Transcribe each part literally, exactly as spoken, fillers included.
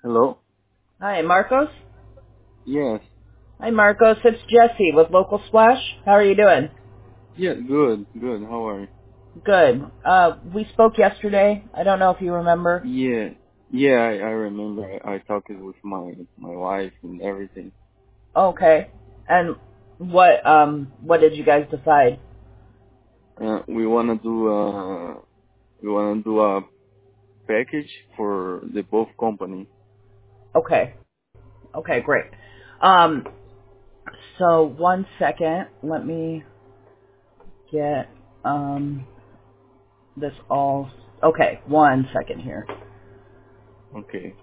Hello? Hi, Marcos. Yes. Hi, Marcos. It's Jesse with Local Splash. How are you doing? Yeah, good, good. How are Good. Uh, we spoke yesterday. I don't know if you remember. you? Yeah, yeah, I, I remember. I, I talked with my my wife and everything. Okay. And what um what did you guys decide? Uh, we wanna do uh we wanna do a package for the both company. Okay. Okay, great. Um, so one second. Let me get um this all. Okay, one second here. Okay.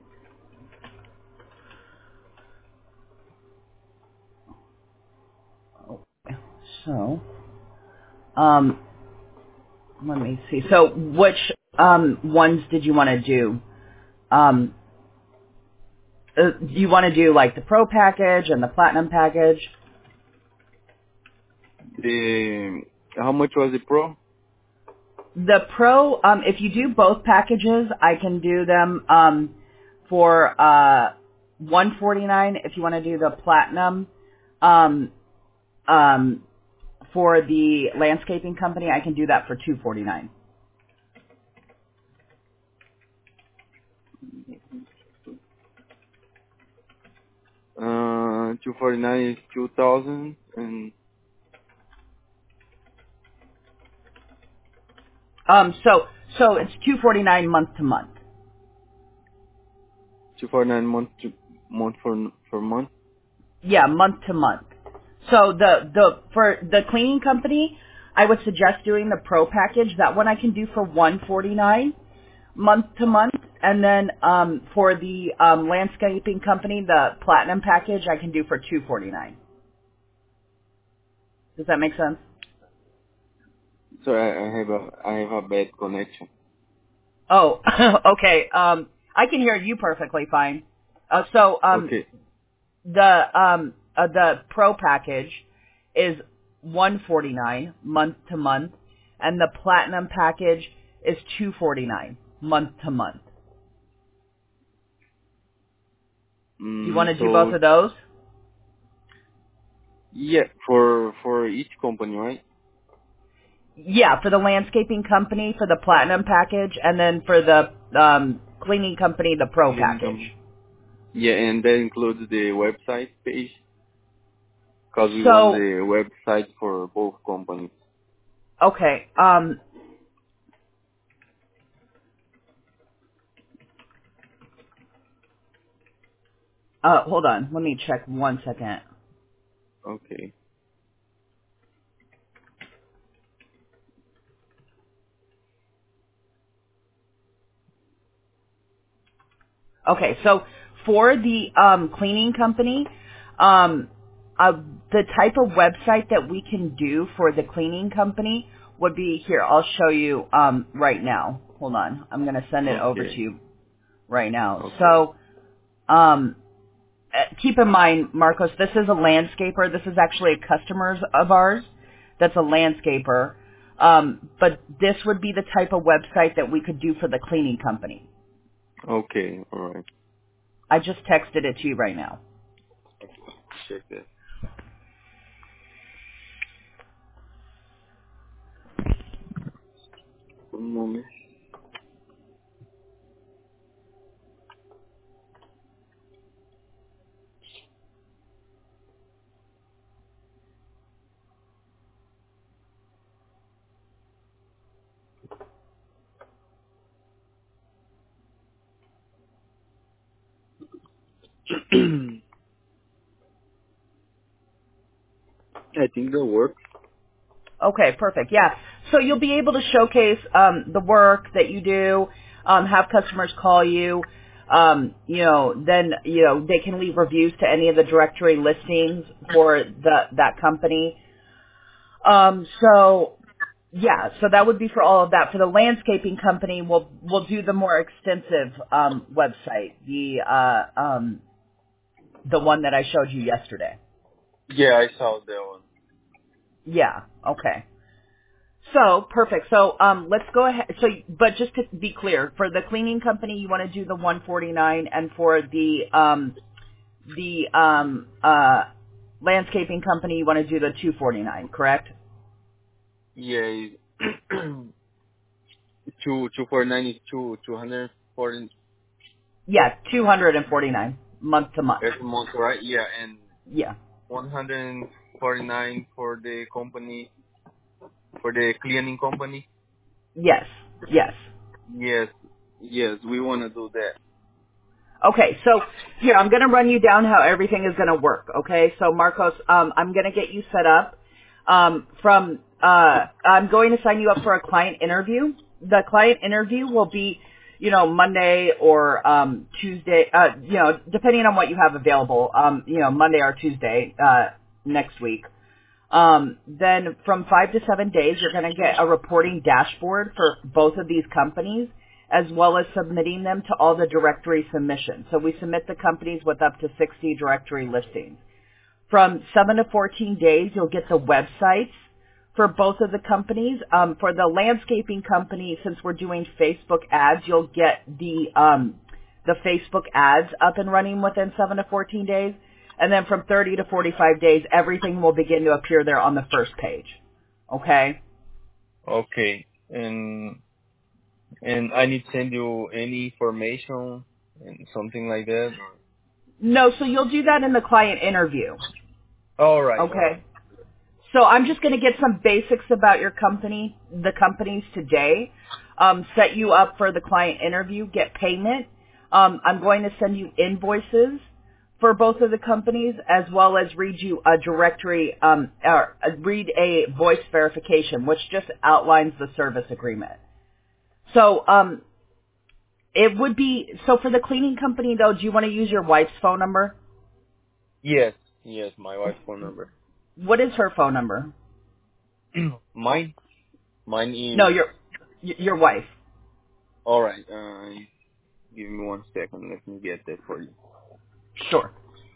Okay. So um, let me see. So which um ones did you want to do? Um, Uh, do you want to do like the pro package and the platinum package? The how much was the pro? The pro, um, if you do both packages, I can do them um, for uh, one forty-nine. If you want to do the platinum, um, um, for the landscaping company, I can do that for two forty-nine. Uh, two forty nine is two thousand and Um, so so it's two forty-nine month to month. two forty nine month to month for for month. Yeah, month to month. So the the for the cleaning company, I would suggest doing the pro package. That one I can do for one forty-nine month to month, and then um, for the um, landscaping company, the platinum package I can do for two forty-nine. Does that make sense? So I, I have a I have a bad connection. Oh, okay. Um, I can hear you perfectly fine. Uh, so um, Okay. the um, uh, the pro package is one forty-nine month to month, and the platinum package is two forty-nine month to month. Do you want Mm, to do both so of those? yeah, for for each company, right? Yeah, for the landscaping company for the platinum package, and then for the um, cleaning company the pro Cleaning package. company. Yeah, and that includes the website page because we want So the website for both companies. okay, um, uh, hold on, let me check one second. Okay. Okay, so for the um, cleaning company, um, uh, the type of website that we can do for the cleaning company would be here. I'll show you um, right now. Hold on, I'm going to send it over to Okay. you right now. Okay. So. Um, uh, keep in mind, Marcos, this is a landscaper. This is actually a customer of ours that's a landscaper. Um, but this would be the type of website that we could do for the cleaning company. Okay. All right. I just texted it to you right now. Check that. One moment. I think that works. Okay, perfect. Yeah. So you'll be able to showcase um, the work that you do, um, have customers call you. Um, you know, then you know they can leave reviews to any of the directory listings for the that company. Um, so yeah, so that would be for all of that. For the landscaping company, we'll we'll do the more extensive um, website, the uh, um, the one that I showed you yesterday. Yeah, I saw that one. Yeah. Okay. So perfect. So um, let's go ahead. So, but just to be clear, for the cleaning company, you want to do the one forty-nine, and for the um, the um, uh, landscaping company, you want to do the two forty-nine. Correct? Yeah, two two four nine is two two hundred forty Yeah, two hundred and forty-nine month to month. every month, right? Yeah, and Yeah. one hundred forty nine for the company for the cleaning company. Yes. Yes. Yes, yes, we want to do that. Okay, so here, I'm going to run you down how everything is going to work, okay? So Marcos, um, I'm going to get you set up. Um, from, uh, I'm going to sign you up for a client interview. The client interview will be, you know, Monday or, um, Tuesday, uh, you know, depending on what you have available, um, you know, Monday or Tuesday, uh, next week. Um, then from five to seven days, you're going to get a reporting dashboard for both of these companies, as well as submitting them to all the directory submissions. So we submit the companies with up to sixty directory listings. From seven to fourteen days, you'll get the websites for both of the companies. Um, for the landscaping company, since we're doing Facebook ads, you'll get the um, the Facebook ads up and running within seven to fourteen days. And then from thirty to forty-five days, everything will begin to appear there on the first page. Okay? Okay, and and I need to send you any information and something like that. No, so you'll do that in the client interview. All right, all right. Okay? So I'm just going to get some basics about your company, the companies today, um, set you up for the client interview, get payment. Um, I'm going to send you invoices for both of the companies, as well as read you a directory, um, or uh, read a voice verification, which just outlines the service agreement. So um, it would be, so for the cleaning company, though, do you want to use your wife's phone number? Yes, yes, my wife's phone number. What is her phone number? mine, mine is No, your your wife. all right. Uh, give me one second. Let me get that for you. Sure.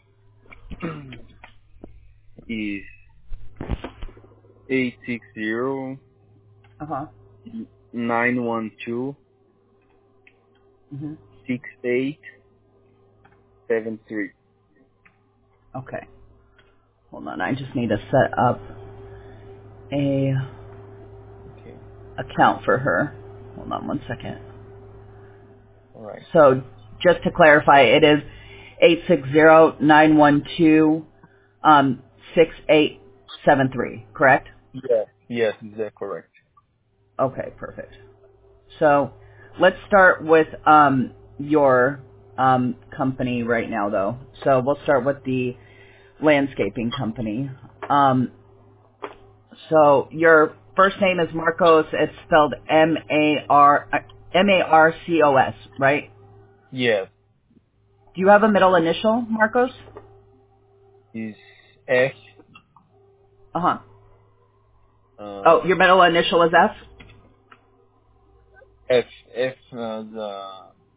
Is eight six zero Uh-huh. nine one two hmm six eight seven three. Okay. Hold on. I just need to set up a Okay. account for her. Hold on one second. All right. So just to clarify, it is eight six zero nine one two um six eight seven three, correct? Yes. Yes, is that correct? Okay, perfect. So let's start with um your um company right now though. So we'll start with the landscaping company. Um So your first name is Marcos. It's spelled M A R M A R C O S, right? Yes. Do you have a middle initial, Marcos? Is F Uh huh. Oh, uh your middle initial is F. F F uh, the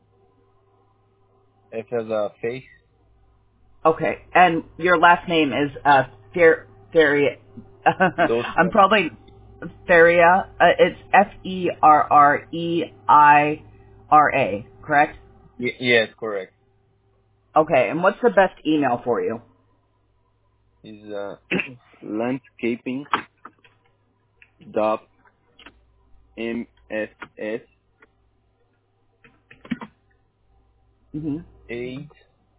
F has a face. Okay, and your last name is uh Fer Feria. Those I'm probably Feria. Uh, it's F E R R E I R A, correct? y- yes, correct. Okay, and what's the best email for you? Is uh landscaping dot M S S Mm-hmm. eight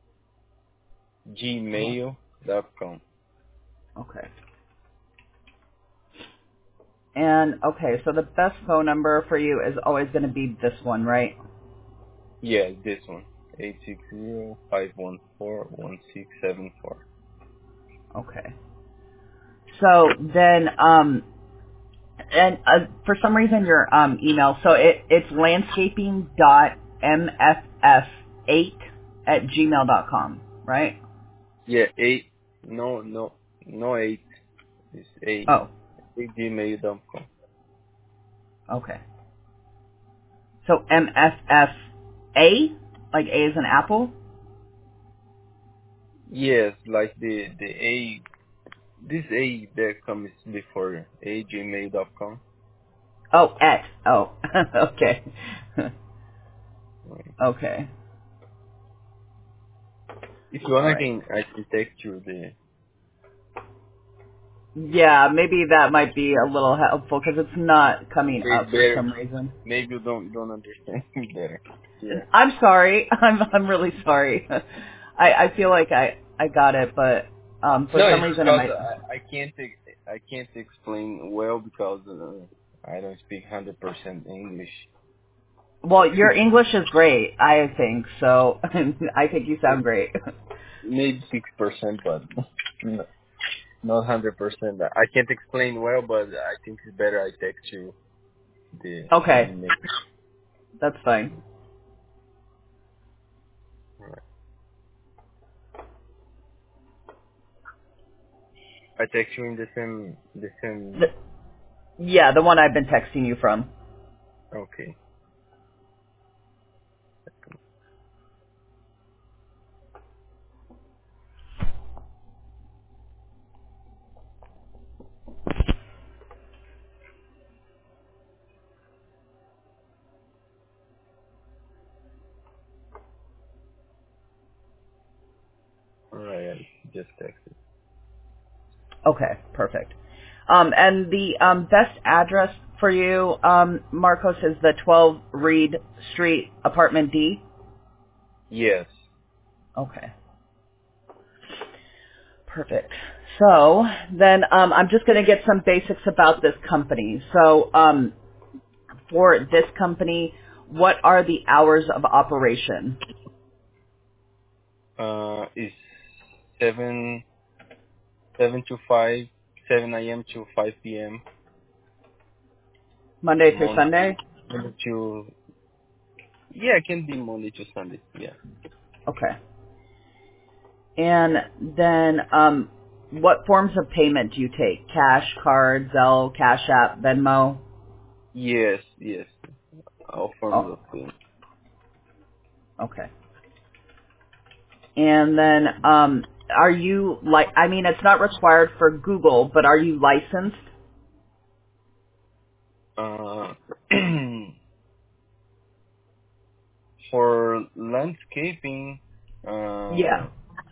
Uh-huh. gmail dot com. Okay. And okay, so the best phone number for you is always going to be this one, right? Yeah, this one. Eight six zero five one four one six seven four. Okay. So then, um, and uh, for some reason your um email, so it it's landscaping dot m f f eight at gmail dot com, right? Yeah, eight. No, no, no eight. It's eight. Oh, Eight gmail dot com. okay. So M F F A, like A is an apple. Yes, like the the A. This A that comes before a gmail dot com. Oh, at. Oh, okay. Right. Okay. If you All want, I right. can I can text you the. Yeah, maybe that might be a little helpful because it's not coming Maybe up for better. some reason. Maybe you don't don't understand me better. Yeah. I'm sorry. I'm I'm really sorry. I I feel like I I got it, but um for No, some it's reason it because might. I, I can't ex- I can't explain well because uh, I don't speak hundred percent English. Well, your English is great. I think so. I think you sound great. Maybe six percent, but no, not hundred percent. I can't explain well, but I think it's better I text you the the Okay, email. that's fine. Right. I text you in the same the The, same. yeah, the one I've been texting you from. Okay. All right. I just texted. Okay, perfect. Um, and the um, best address for you, um, Marcos, is the twelve Reed Street, apartment D. Yes. Okay, perfect. So then um, I'm just going to get some basics about this company. So um, for this company, what are the hours of operation? Uh, it's seven seven to five, seven a m to five p m. Monday through Monday Sunday? to yeah, it can be Monday to Sunday. Yeah. Okay. And then um, what forms of payment do you take? Cash, card, Zelle, Cash App, Venmo? Yes, yes. All forms Oh, of payment. okay. And then um, are you, like, I mean, it's not required for Google, but are you licensed? Uh, for landscaping, uh, Yeah.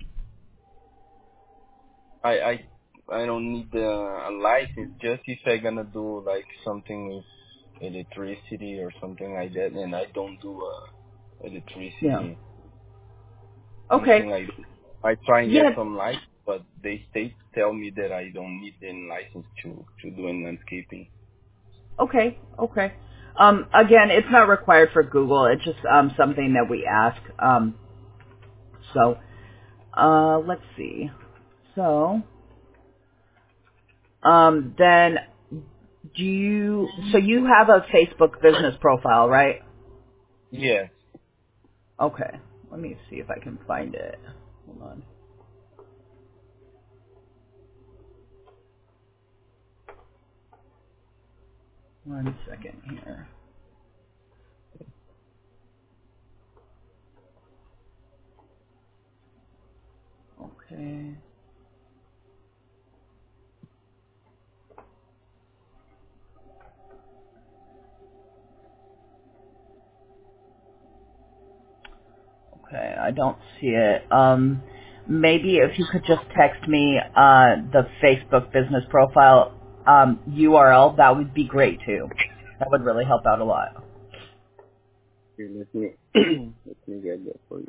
I I I don't need a, a license. Just if I gonna do like something with electricity or something like that, and I don't do uh, Yeah. electricity, anything Okay. like that. I try and get Yeah. some license, but they state tell me that I don't need any license to to do in landscaping. Okay. Okay. Um, again, it's not required for Google. It's just um, something that we ask. Um, so uh, let's see. So um, then do you, so you have a Facebook business profile, right? Yes. Okay. Let me see if I can find it. Hold on. One second here. Okay. Okay, I don't see it. Um, maybe if you could just text me uh, the Facebook business profile um, U R L, that would be great too. That would really help out a lot. Okay, let me let me get that for you.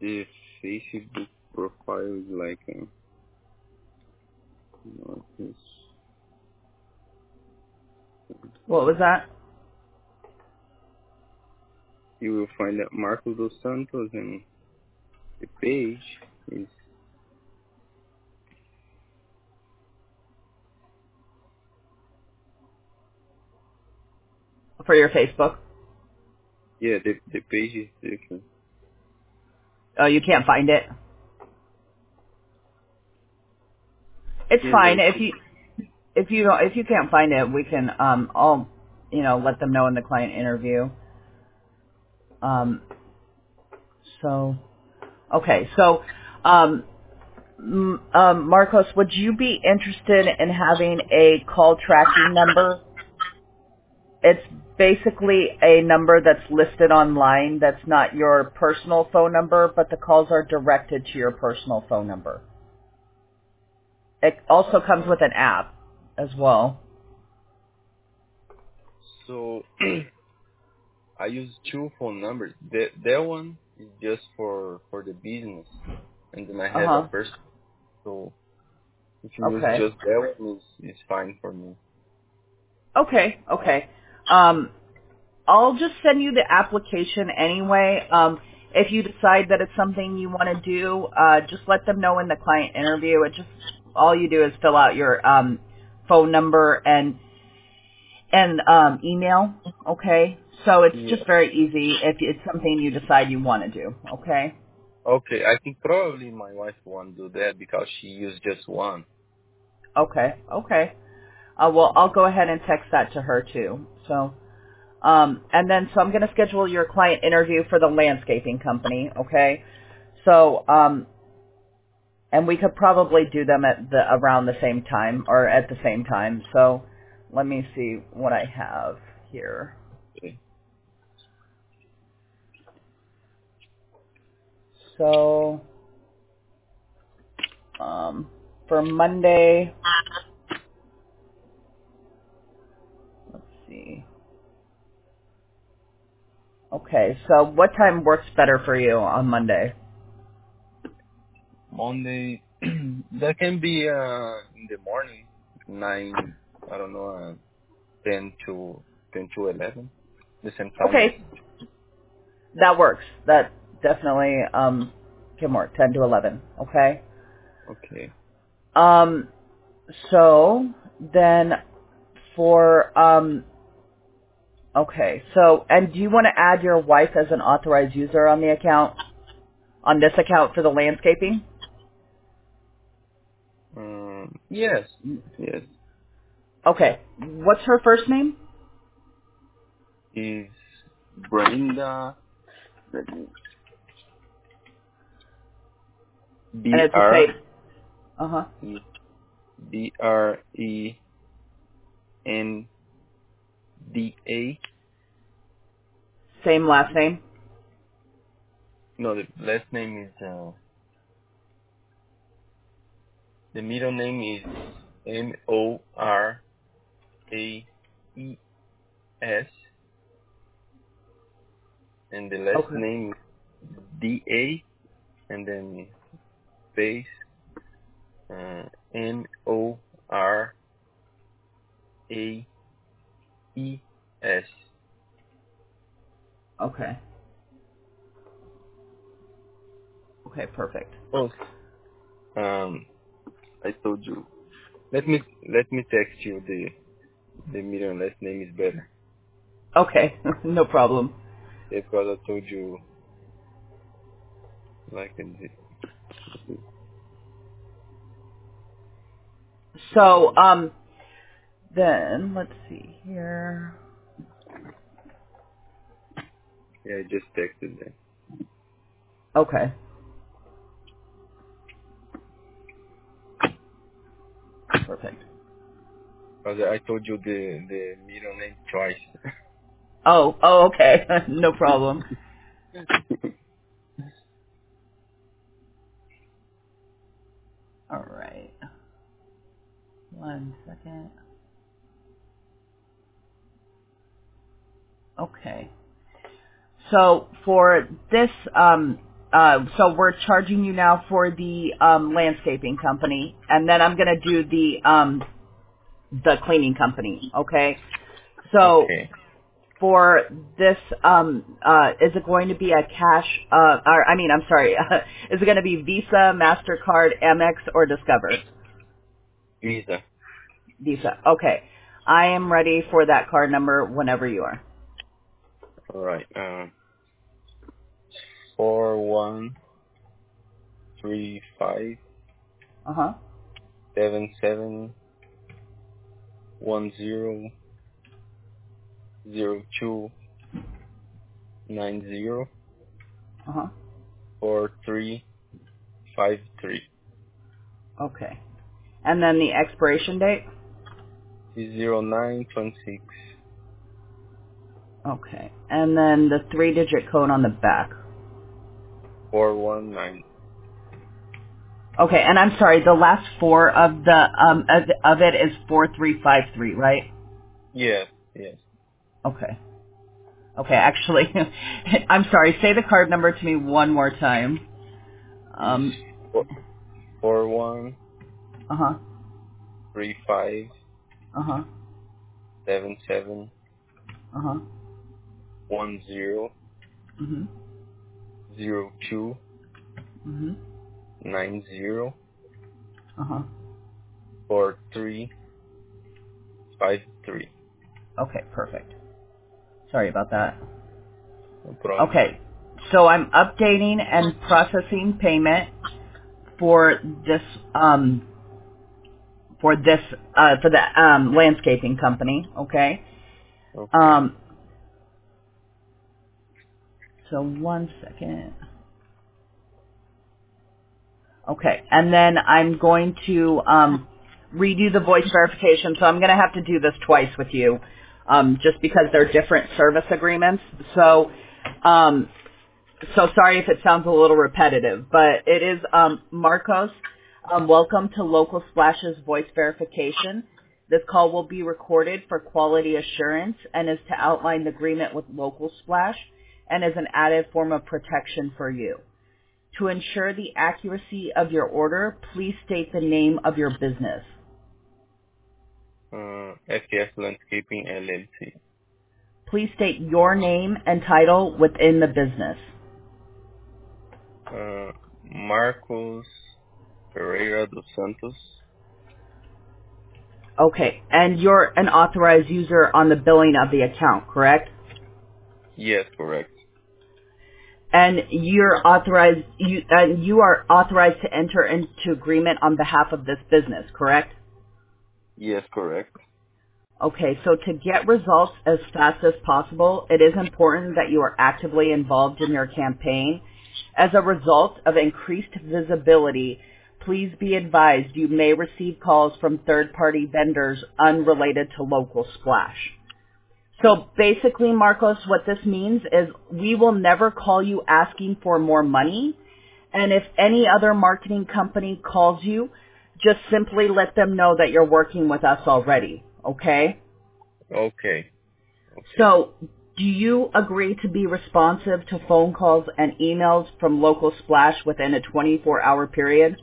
the Facebook profile is like a, no, it's, What was that? you will find that Marcos dos Santos, and the page is, For your Facebook? yeah, the the page is different. Oh, you can't find it? It's Yeah, fine. like, If you if you don't if you can't find it, we can um I'll you know let them know in the client interview. Um. So okay. So um. m- Um, Marcos, would you be interested in having a call tracking number? It's basically a number that's listed online that's not your personal phone number, but the calls are directed to your personal phone number. It also comes uh, with an app as well. so I use two phone numbers. That that one is just for for the business, and then I have a Uh-huh. person. So if you use Okay. just that one, it's, it's fine for me. Okay. Okay. Um, I'll just send you the application anyway. Um, if you decide that it's something you want to do, uh, just let them know in the client interview. It just all you do is fill out your um, phone number and and um, email. Okay, so it's Yeah. just very easy if it's something you decide you want to do. Okay. Okay, I think probably my wife won't do that because she used just one. Okay. Okay. Uh, well, I'll go ahead and text that to her too. So. Um, and then, so I'm going to schedule your client interview for the landscaping company, okay? So, um, and we could probably do them at the around the same time or at the same time. So, let me see what I have here. Okay. So, um, for Monday, let's see. Okay, so what time works better for you on Monday? Monday, that can be uh in the morning, nine. I don't know, uh, ten to ten to eleven, the same time. Okay, that works. That definitely um, can work. ten to eleven. Okay. Okay. Um, So then for um okay, so and do you want to add your wife as an authorized user on the account on this account for the landscaping? Um. Yes. Yes. Okay. What's her first name? Is Brenda And B it's the R same. Uh-huh. B R E N D A. Same last name? No, the last name is uh, the middle name is M O R A E S, and the last Okay. name is D A, and then space uh, N O R A E S. Okay. Okay, perfect. Oh, um, I told you. Let me let me text you the the middle and last name is better. Okay, no problem. Yeah, because I told you like in the, So, um then let's see here. yeah, I just texted them. Okay. Perfect. Because I told you the the middle name twice. Oh, oh okay. No problem. All right. One second. Okay. So for this um, uh, so we're charging you now for the um, landscaping company, and then I'm going to do the um, the cleaning company. Okay. So Okay. for this, um, uh, is it going to be a cash? Uh, or, I mean, I'm sorry. Is it going to be Visa, Mastercard, Amex, or Discover? Visa. Visa. Okay. I am ready for that card number whenever you are. All right. Um, four one three five Uh huh. seven seven one zero zero two nine zero Uh huh. four three five three Okay. And then the expiration date? zero nine twenty six Okay. And then the three-digit code on the back. four one nine. Okay. And I'm sorry, the last four of the um of, of it is four three five three, right? Yes, yes. Okay. Okay. Actually, I'm sorry. Say the card number to me one more time. Is Um. four four one Uh huh. three five Uh huh. seven seven Uh huh. one zero Mhm. zero two Mhm. nine zero Uh huh. four three five three. Okay. Perfect. Sorry about that. No problem. Okay. So I'm updating and processing payment for this um for this uh for the um landscaping company, okay? Okay. Um so one second. Okay. And then I'm going to um redo the voice verification. So I'm going to have to do this twice with you. Um just because they're different service agreements. So um So sorry if it sounds a little repetitive, but it is um, Marcos. Um, welcome to Local Splash's voice verification. This call will be recorded for quality assurance and is to outline the agreement with Local Splash and is an added form of protection for you. To ensure the accuracy of your order, please state the name of your business. Uh, F T S Landscaping L L C. Please state your name and title within the business. Uh, Marcos Pereira dos Santos. Okay, and you're an authorized user on the billing of the account, correct? Yes, correct. And you're authorized, you, and you are authorized to enter into agreement on behalf of this business, correct? Yes, correct. Okay, so to get results as fast as possible, it is important that you are actively involved in your campaign. As a result of increased visibility, please be advised you may receive calls from third-party vendors unrelated to Local Splash. So basically, Marcos, what this means is we will never call you asking for more money. And if any other marketing company calls you, just simply let them know that you're working with us already. Okay? Okay. Okay. So do you agree to be responsive to phone calls and emails from Local Splash within a twenty-four hour period?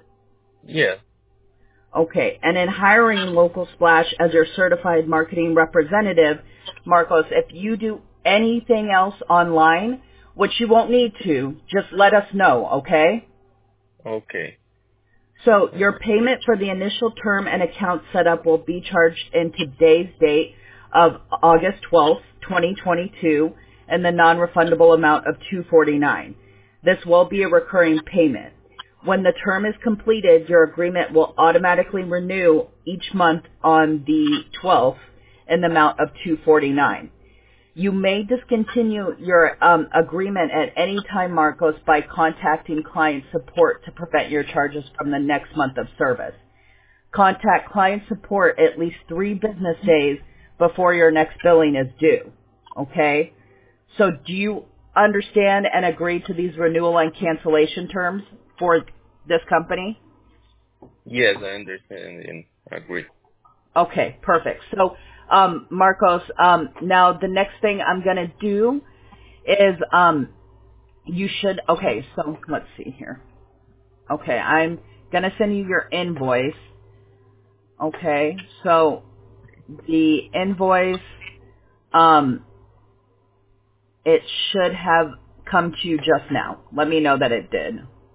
Yes. Okay. And in hiring Local Splash as your certified marketing representative, Marcos, if you do anything else online, which you won't need to, just let us know, okay? Okay. So Uh, your payment for the initial term and account setup will be charged in today's date of August twelfth, twenty twenty-two, and the non-refundable amount of two hundred forty-nine dollars. This will be a recurring payment. When the term is completed, your agreement will automatically renew each month on the twelfth in the amount of two hundred forty-nine dollars. You may discontinue your um, agreement at any time, Marcos, by contacting client support to prevent your charges from the next month of service. Contact client support at least three business days before your next billing is due. Okay? So do you understand and agree to these renewal and cancellation terms for this company? yes, I understand and agree. Okay, perfect. So, um, Marcos, um, now the next thing I'm going to do is um, You should, okay, so let's see here. Okay, I'm going to send you your invoice. Okay, so the invoice, um, it should have come to you just now. Let me know that it did.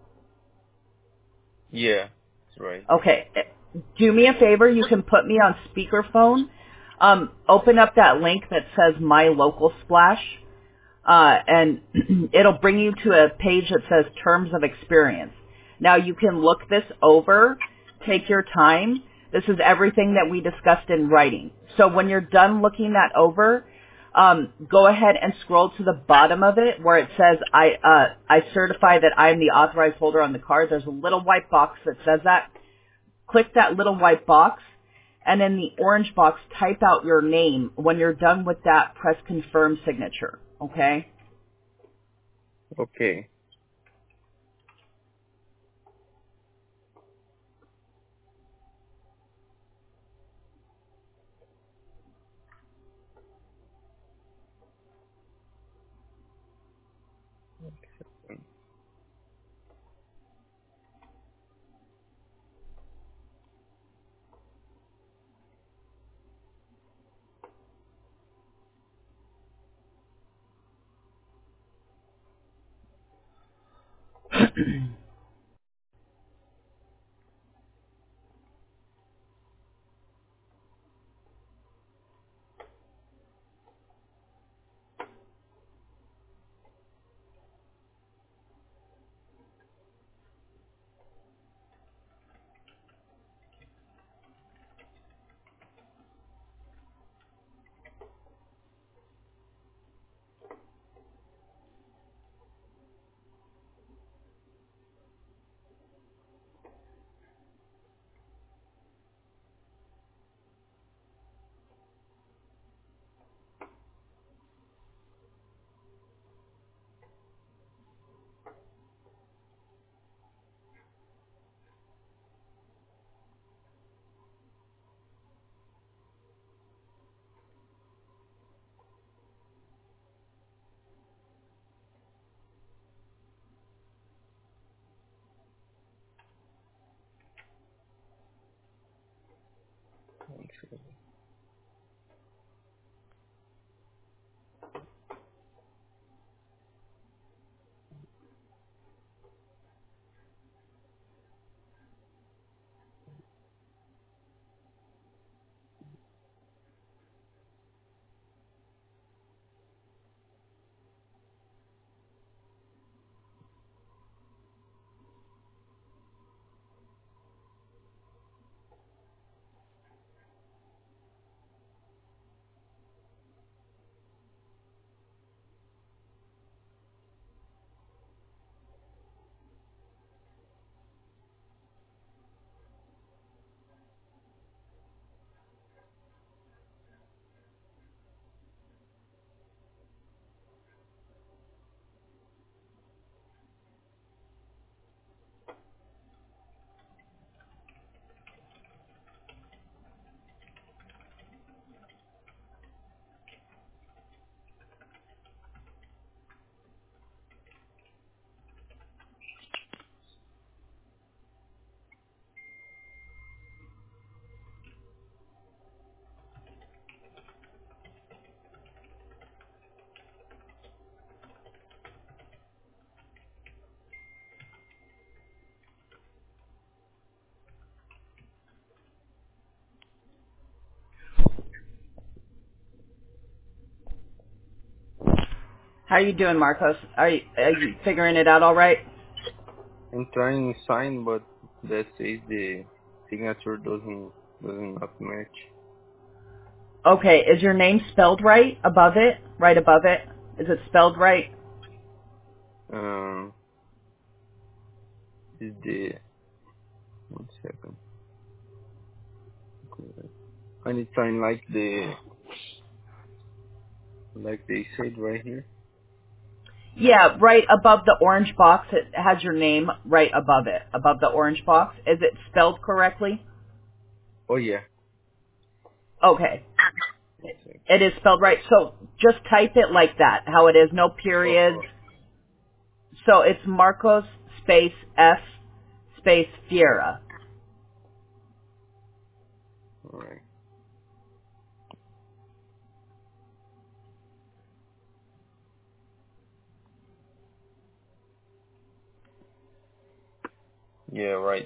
Yeah, that's right. Okay, do me a favor. You can put me on speakerphone. Um, open up that link that says My Local Splash, uh, and it'll bring you to a page that says Terms of Experience. Now you can look this over. Take your time. This is everything that we discussed in writing. So when you're done looking that over, um, go ahead and scroll to the bottom of it where it says I uh, I certify that I'm the authorized holder on the card. There's a little white box that says that. Click that little white box, and in the orange box, type out your name. When you're done with that, press confirm signature. Okay? Okay. How are you doing, Marcos? Are you, are you figuring it out all right? I'm trying to sign, but that says the signature doesn't doesn't not match. Okay, is your name spelled right above it? Right above it? Is it spelled right? Um, is the one second. I need to sign like the like they said right here. Yeah, right above the orange box. It has your name right above it, above the orange box. Is it spelled correctly? Oh yeah. Okay. One second. It is spelled right. So just type it like that, how it is, no Oh, periods. oh. So it's Marcos space F space Fiera. All right. Yeah, right.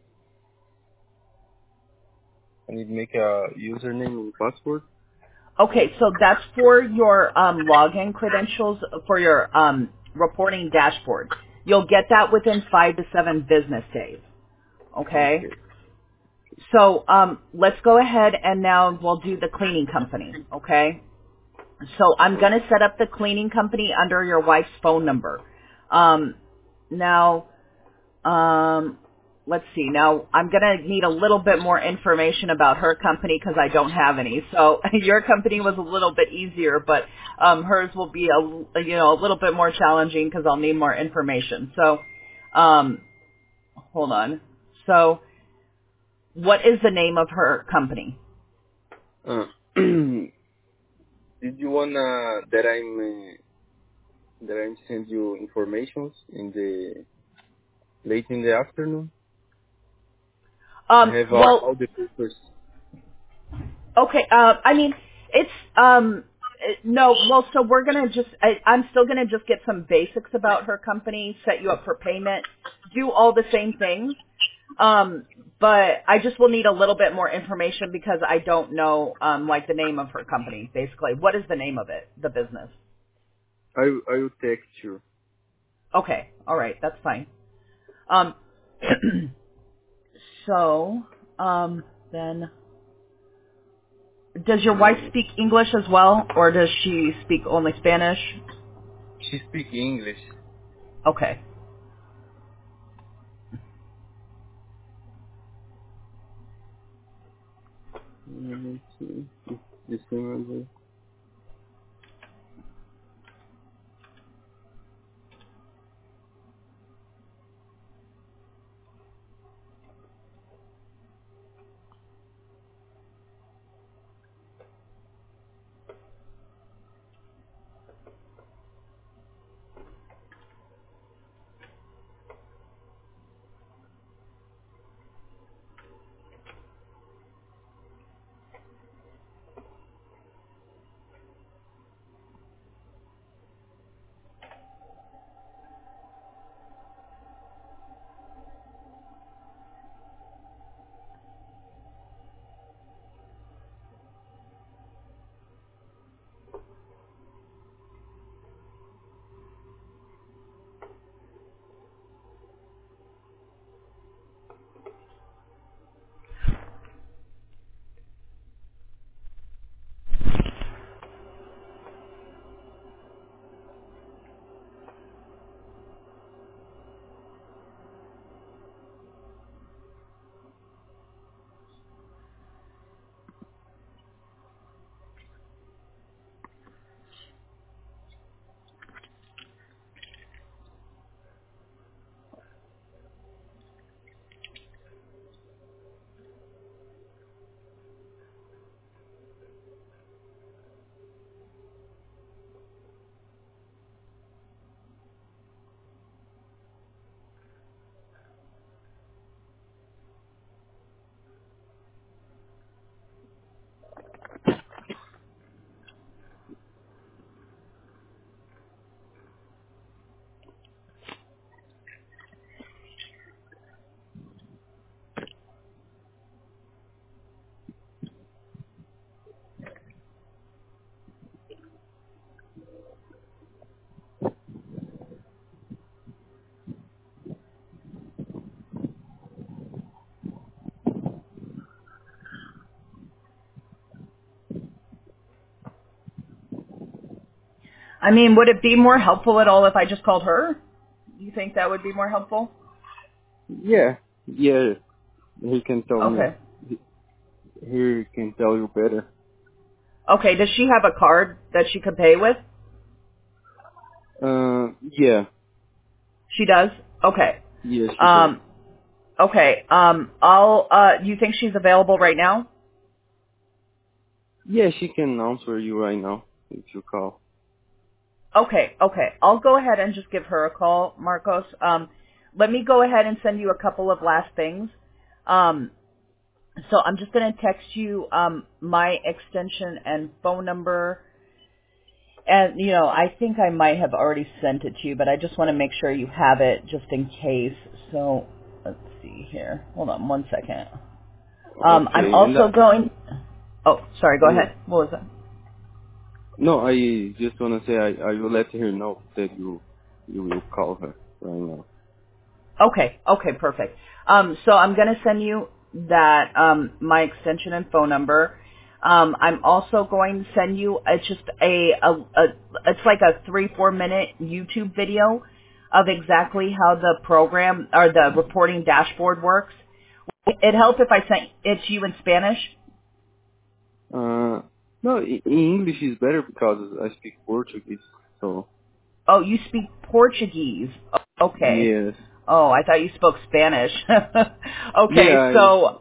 I need to make a username and password. Okay, so that's for your um, login credentials for your um, reporting dashboard. You'll get that within five to seven business days. Okay? Okay. So um, let's go ahead and now we'll do the cleaning company. Okay? So I'm going to set up the cleaning company under your wife's phone number. Um, now, um, let's see. Now, I'm going to need a little bit more information about her company because I don't have any. So your company was a little bit easier, but um, hers will be a you know a little bit more challenging because I'll need more information. So, um, hold on. So, what is the name of her company? Uh, did you wanna that I'm uh, that I'm send you informations in the late in the afternoon? I Um, have all, well, all the papers. Okay. Uh, I mean, it's um, uh, no. Well, so we're gonna just. I, I'm still gonna just get some basics about her company, set you up for payment, do all the same things. Um, but I just will need a little bit more information because I don't know, um, like the name of her company. Basically, what is the name of it? The business. I I will text you. Okay. All right. That's fine. Um, so um, then, does your wife speak English as well, or does she speak only Spanish? She speak English. Okay. Let me see. This one. I mean, would it be more helpful at all if I just called her? You think that would be more helpful? Yeah, yeah. He can tell me. Okay. He, he can tell you better. Okay, does she have a card that she could pay with? Uh, yeah, She does? Okay. yeah, she does. Um, okay, um, I'll, uh, you think she's available right now? Yeah, she can answer you right now if you call. Okay, okay. I'll go ahead and just give her a call, Marcos. Um, let me go ahead and send you a couple of last things. Um, so I'm just going to text you um, my extension and phone number. And, you know, I think I might have already sent it to you, but I just want to make sure you have it just in case. So let's see here. Hold on one second. Um, I'm Okay, and also that, going. Oh, sorry. Go yeah. ahead. What was that? No, I just want to say I, I will let her know that you you will call her right now. Okay. Okay. Perfect. Um, so I'm going to send you that um, my extension and phone number. Um, I'm also going to send you it's just a, a, a it's like a three four minute YouTube video of exactly how the program or the reporting dashboard works. It helps if I sent it to you in Spanish. Uh, no, i- English is better because I speak Portuguese. So Oh, you speak Portuguese. Okay. yes, Oh, I thought you spoke Spanish. yeah, Okay, I, so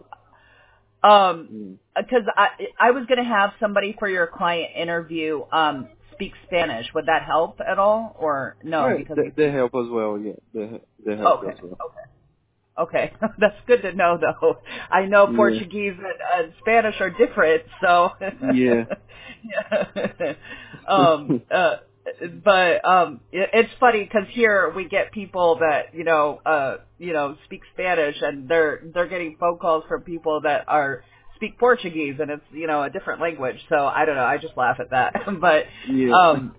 um, mm. because I I was going to have somebody for your client interview um speak Spanish. Would that help at all, or no? Right, Because they, you they speak. help as well. Yeah, they they help Okay. as well. Okay. Okay, that's good to know, though. I know Yeah, Portuguese and, and Spanish are different, so yeah, yeah. um, uh, but um, it, it's funny because here we get people that you know, uh, you know, speak Spanish, and they're they're getting phone calls from people that are speak Portuguese, and it's you know a different language. So I don't know. I just laugh at that, but yeah. um,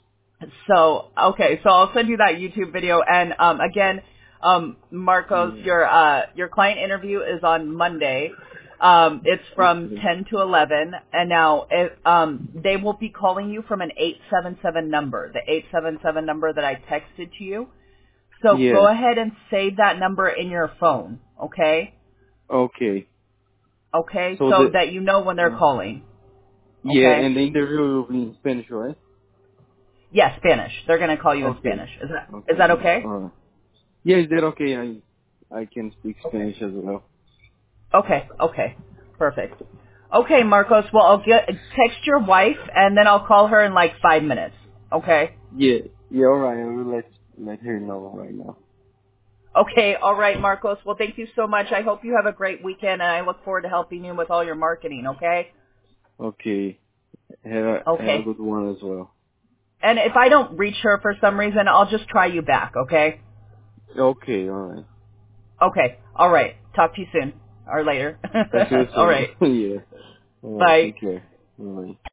so okay, so I'll send you that YouTube video. And um, again, um, Marcos, Yeah. your uh, your client interview is on Monday. Um, it's from Okay. ten to eleven, and now it, um, they will be calling you from an eight seven seven number, the eight seven seven number that I texted to you. So Yeah. go ahead and save that number in your phone, okay? Okay. Okay, So so the that you know when they're uh, calling, yeah, okay? and the interview will be in Spanish, right? Yeah, Spanish. They're going to call you in Okay. Spanish. Is that is Okay. that okay? Uh, yeah, is that okay? I I can speak Okay. Spanish as well. Okay, okay. Perfect. Okay, Marcos, well, I'll get, text your wife, and then I'll call her in like five minutes. Okay? Yeah. Yeah. All right. I will let let her know right now. Okay, all right, Marcos. Well, thank you so much. I hope you have a great weekend, and I look forward to helping you with all your marketing, okay? Okay. Have a have a Okay. good one as well. And if I don't reach her for some reason, I'll just try you back, okay? Okay. All right. Okay, all right. Talk to you soon. Or later. Talk to you All soon. right. yeah. All right. Bye. Take care. All right.